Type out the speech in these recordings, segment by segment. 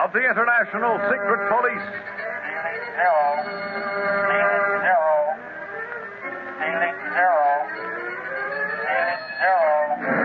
of the International Secret Police. Ceiling zero. Ceiling zero.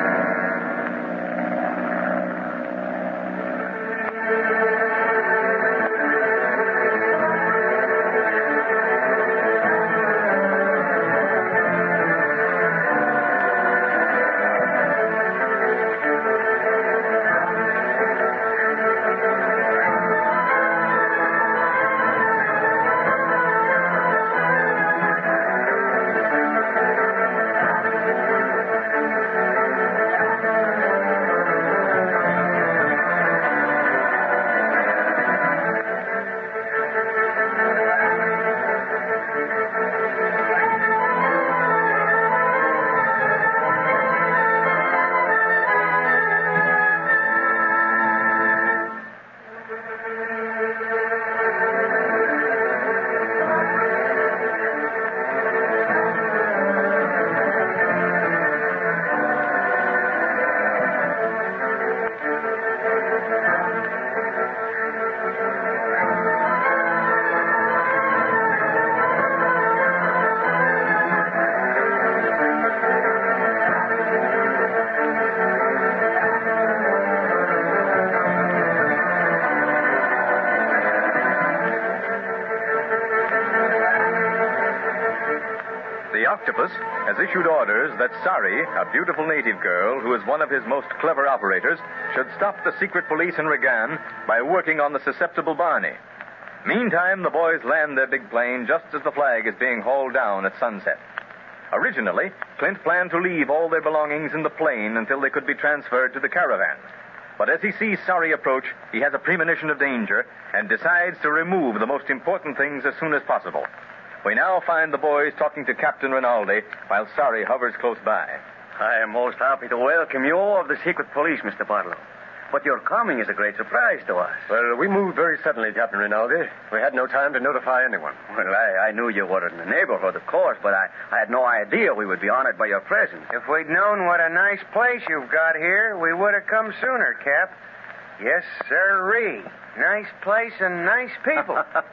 The octopus has issued orders that Sari, a beautiful native girl who is one of his most clever operators, should stop the secret police in Regan by working on the susceptible Barney. Meantime, the boys land their big plane just as the flag is being hauled down at sunset. Originally, Clint planned to leave all their belongings in the plane until they could be transferred to the caravan. But as he sees Sari approach, he has a premonition of danger and decides to remove the most important things as soon as possible. We now find the boys talking to Captain Rinaldi while Sari hovers close by. I am most happy to welcome you of the secret police, Mr. Barlow. But your coming is a great surprise to us. Well, we moved very suddenly, Captain Rinaldi. We had no time to notify anyone. Well, I knew you were in the neighborhood, of course, but I had no idea we would be honored by your presence. If we'd known what a nice place you've got here, we would have come sooner, Cap. Yes, sirree. Nice place and nice people.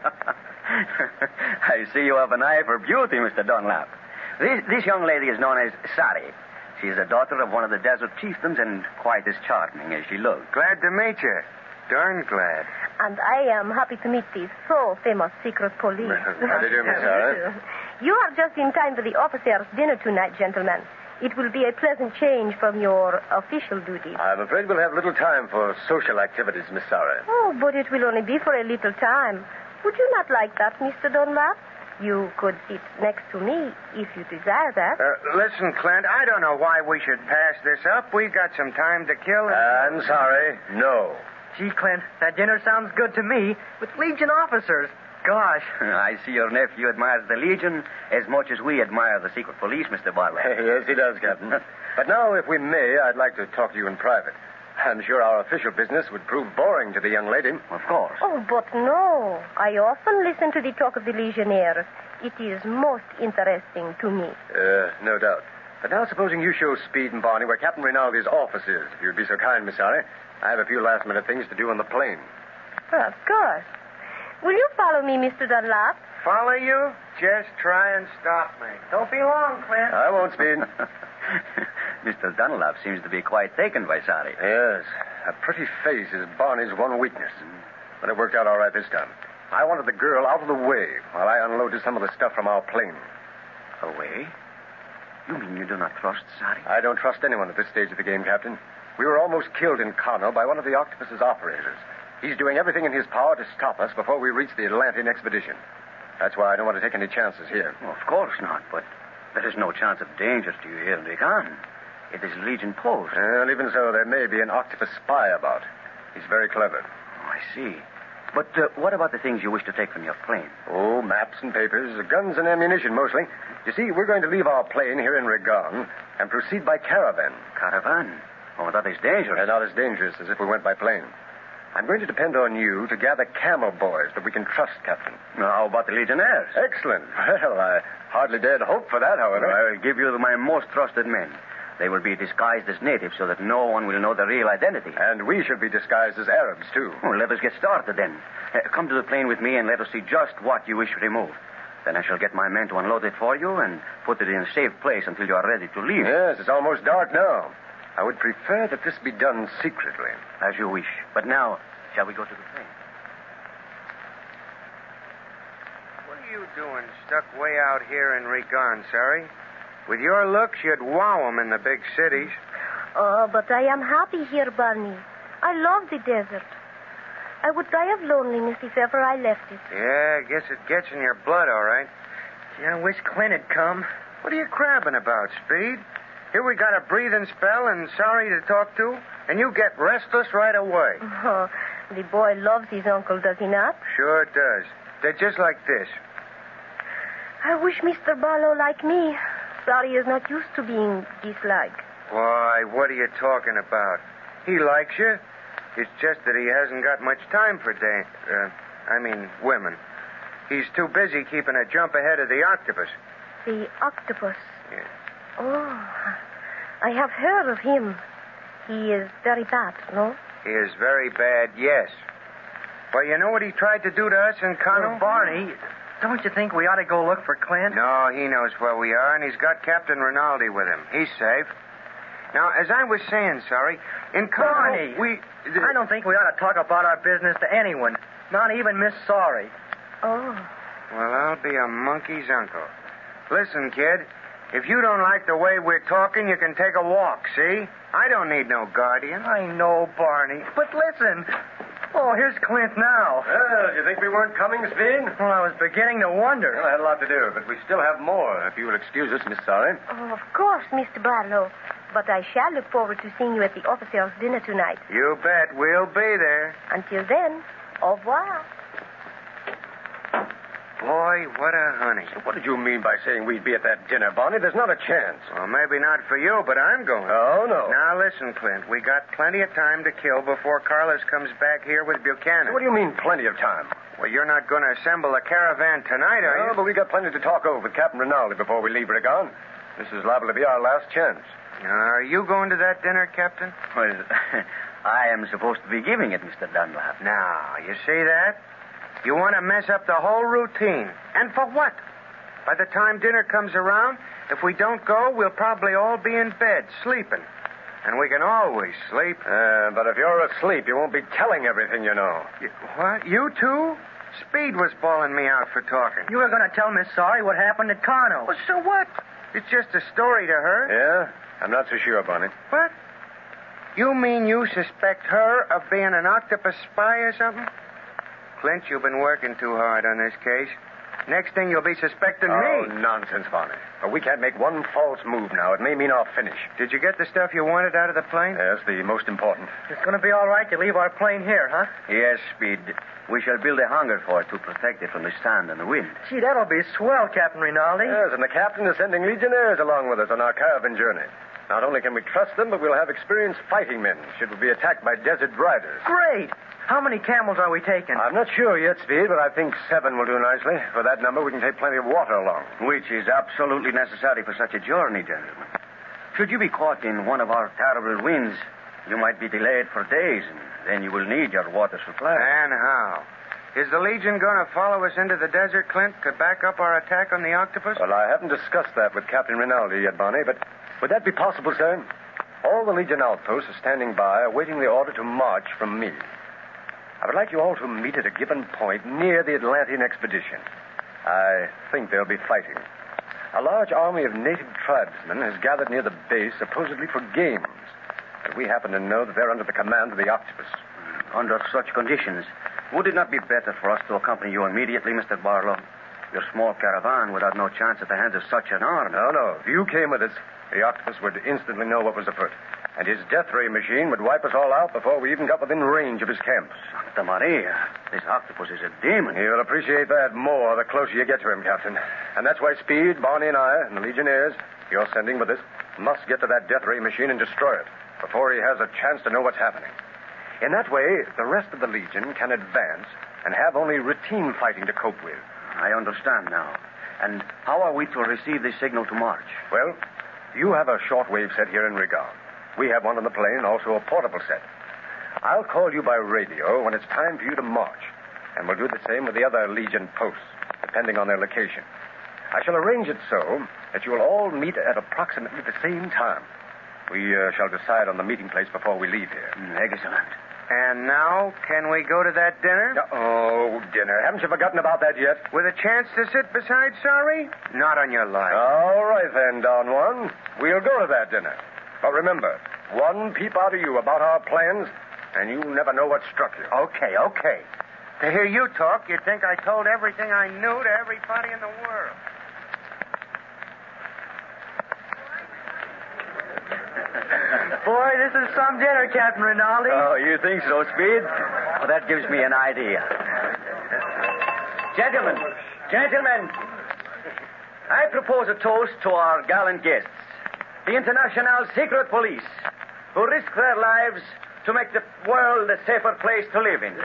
I see you have an eye for beauty, Mr. Dunlap. This young lady is known as Sari. She is the daughter of one of the desert chieftains and quite as charming as she looks. Glad to meet you. Darn glad. And I am happy to meet the so famous secret police. How do you do, Miss Sari? You are just in time for the officers' dinner tonight, gentlemen. It will be a pleasant change from your official duties. I'm afraid we'll have little time for social activities, Miss Sari. Oh, but it will only be for a little time. Would you not like that, Mr. Dunlap? You could sit next to me if you desire that. Listen, Clint, I don't know why we should pass this up. We've got some time to kill. I'm sorry. No. Gee, Clint, that dinner sounds good to me, with Legion officers. Gosh. I see your nephew admires the Legion as much as we admire the secret police, Mr. Barlow. Yes, he does, Captain. But now, if we may, I'd like to talk to you in private. I'm sure our official business would prove boring to the young lady. Of course. Oh, but no. I often listen to the talk of the Legionnaires. It is most interesting to me. No doubt. But now, supposing you show Speed and Barney where Captain Rinaldi's office is, if you'd be so kind, Miss Sari. I have a few last-minute things to do on the plane. Of course. Will you follow me, Mr. Dunlap? Follow you? Just try and stop me. Don't be long, Clint. I won't, Speed. Mr. Dunlap seems to be quite taken by Sari. Yes. A pretty face is Barney's one weakness. But it worked out all right this time. I wanted the girl out of the way while I unloaded some of the stuff from our plane. Away? You mean you do not trust Sari? I don't trust anyone at this stage of the game, Captain. We were almost killed in Kano by one of the Octopus's operators. He's doing everything in his power to stop us before we reach the Atlantean expedition. That's why I don't want to take any chances here. Well, of course not, but there is no chance of danger to you here in Regan. It is Legion post. Well, even so, there may be an octopus spy about. He's very clever. Oh, I see. But what about the things you wish to take from your plane? Oh, maps and papers, guns and ammunition mostly. You see, we're going to leave our plane here in Regan and proceed by caravan. Caravan? Oh, that is dangerous. Not as dangerous as if we went by plane. I'm going to depend on you to gather camel boys that we can trust, Captain. Now, how about the Legionnaires? Excellent. Well, I hardly dared hope for that, however. I will give you my most trusted men. They will be disguised as natives so that no one will know their real identity. And we should be disguised as Arabs, too. Well, let us get started then. Come to the plane with me and let us see just what you wish removed. Then I shall get my men to unload it for you and put it in a safe place until you are ready to leave. Yes, it's almost dark now. I would prefer that this be done secretly. As you wish. But now, shall we go to the plane? What are you doing stuck way out here in Regan, Sari? With your looks, you'd wow 'em in the big cities. Oh, but I am happy here, Barney. I love the desert. I would die of loneliness if ever I left it. Yeah, I guess it gets in your blood, all right. Gee, I wish Clint had come. What are you crabbing about, Speed? Here we got a breathing spell and Sari to talk to, and you get restless right away. Oh, the boy loves his uncle, does he not? Sure it does. They're just like this. I wish Mr. Barlow liked me. Sari is not used to being disliked. Why, what are you talking about? He likes you. It's just that he hasn't got much time for women. He's too busy keeping a jump ahead of the octopus. The octopus? Yeah. Oh, I have heard of him. He is very bad, no? He is very bad, yes. Well, you know what he tried to do to us in Connell? Barney, don't you think we ought to go look for Clint? No, he knows where we are, and he's got Captain Rinaldi with him. He's safe. Now, as I was saying, sorry, in Barney, Connell, I don't think we ought to talk about our business to anyone, not even Miss Sorry. Oh. Well, I'll be a monkey's uncle. Listen, kid, if you don't like the way we're talking, you can take a walk, see? I don't need no guardian. I know, Barney, but listen. Oh, here's Clint now. Well, you think we weren't coming, Speed? Well, I was beginning to wonder. Well, I had a lot to do, but we still have more, if you will excuse us, Miss Sari. Oh, of course, Mr. Barlow. But I shall look forward to seeing you at the officers' dinner tonight. You bet. We'll be there. Until then, au revoir. Boy, what a honey. What did you mean by saying we'd be at that dinner, Barney? There's not a chance. Well, maybe not for you, but I'm going. Oh, no. Now, listen, Clint. We got plenty of time to kill before Carlos comes back here with Buchanan. What do you mean, plenty of time? Well, you're not going to assemble a caravan tonight, are you? No, but we got plenty to talk over with Captain Rinaldi before we leave Regan. This is liable to be our last chance. Are you going to that dinner, Captain? Well, I am supposed to be giving it, Mr. Dunlap. Now, you see that? You want to mess up the whole routine. And for what? By the time dinner comes around, if we don't go, we'll probably all be in bed, sleeping. And we can always sleep. But if you're asleep, you won't be telling everything you know. What? You too? Speed was bawling me out for talking. You were going to tell Miss Sorry what happened at Connell. Well, so what? It's just a story to her. Yeah? I'm not so sure, Barney. What? You mean you suspect her of being an octopus spy or something? Clint, you've been working too hard on this case. Next thing you'll be suspecting Oh, me. nonsense, Barney. But we can't make one false move now. It may mean our finish. Did you get the stuff you wanted out of the plane? Yes, the most important. It's going to be all right to leave our plane here, huh? Yes, Speed. We shall build a hangar fort to protect it from the sand and the wind. Gee, that'll be swell, Captain Rinaldi. Yes, and the captain is sending legionnaires along with us on our caravan journey. Not only can we trust them, but we'll have experienced fighting men should we be attacked by desert riders. Great. How many camels are we taking? I'm not sure yet, Speed, but I think 7 will do nicely. For that number, we can take plenty of water along. Which is absolutely necessary for such a journey, gentlemen. Should you be caught in one of our terrible winds, you might be delayed for days, and then you will need your water supply. And how? Is the Legion going to follow us into the desert, Clint, to back up our attack on the octopus? Well, I haven't discussed that with Captain Rinaldi yet, Barney, but would that be possible, sir? All the Legion outposts are standing by, awaiting the order to march from me. I would like you all to meet at a given point near the Atlantean expedition. I think they'll be fighting. A large army of native tribesmen has gathered near the base, supposedly for games. And we happen to know that they're under the command of the octopus. Under such conditions, would it not be better for us to accompany you immediately, Mr. Barlow? Your small caravan would have no chance at the hands of such an army. No. If you came with us, the octopus would instantly know what was afoot. And his death ray machine would wipe us all out before we even got within range of his camps. Santa Maria, this octopus is a demon. You'll appreciate that more the closer you get to him, Captain. And that's why Speed, Barney, and I, and the Legionnaires you're sending with us, must get to that death ray machine and destroy it before he has a chance to know what's happening. In that way, the rest of the Legion can advance and have only routine fighting to cope with. I understand now. And how are we to receive this signal to march? Well, You have a shortwave set here in Regan. We have one on the plane, also a portable set. I'll call you by radio when it's time for you to march. And we'll do the same with the other Legion posts, depending on their location. I shall arrange it so that you will all meet at approximately the same time. We shall decide on the meeting place before we leave here. Excellent. And now, can we go to that dinner? Oh, dinner. Haven't you forgotten about that yet? With a chance to sit beside Sorry? Not on your life. All right, then, Don Juan. We'll go to that dinner. But remember, one peep out of you about our plans, and you never know what struck you. Okay. To hear you talk, you'd think I told everything I knew to everybody in the world. Boy, this is some dinner, Captain Rinaldi. Oh, you think so, Speed? Well, that gives me an idea. Gentlemen, I propose a toast to our gallant guests, the International Secret Police, who risk their lives to make the world a safer place to live in.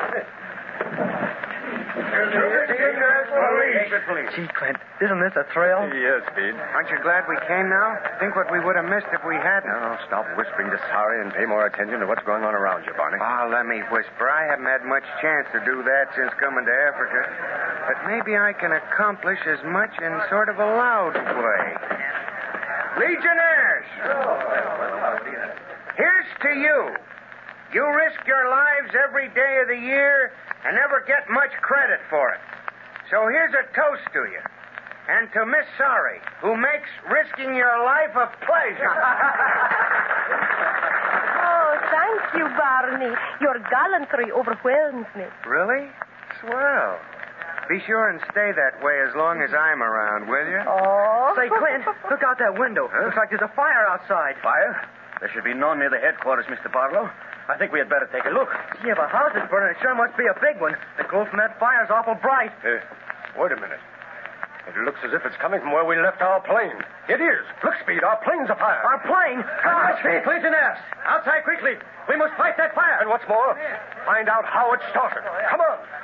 Secret Police. Gee, Clint, isn't this a thrill? Yes, Speed. Aren't you glad we came now? Think what we would have missed if we hadn't. Now, stop whispering to Sorry and pay more attention to what's going on around you, Barney. Oh, let me whisper. I haven't had much chance to do that since coming to Africa. But maybe I can accomplish as much in sort of a loud way. Legionnaires! Here's to you. You risk your lives every day of the year and never get much credit for it. So here's a toast to you. And to Miss Sorry, who makes risking your life a pleasure. Oh, thank you, Barney. Your gallantry overwhelms me. Really? Swell. Be sure and stay that way as long as I'm around, will you? Oh. Say, Clint, look out that window. Looks like there's a fire outside. Fire? There should be none near the headquarters, Mr. Barlow. I think we had better take a look. Gee, if a house is burning, it sure must be a big one. The glow from that fire's awful bright. Wait a minute. It looks as if it's coming from where we left our plane. It is. Look, Speed, our plane's afire. Our plane? Speed, Legionnaires! Outside quickly! We must fight that fire! And what's more, find out how it started. Come on.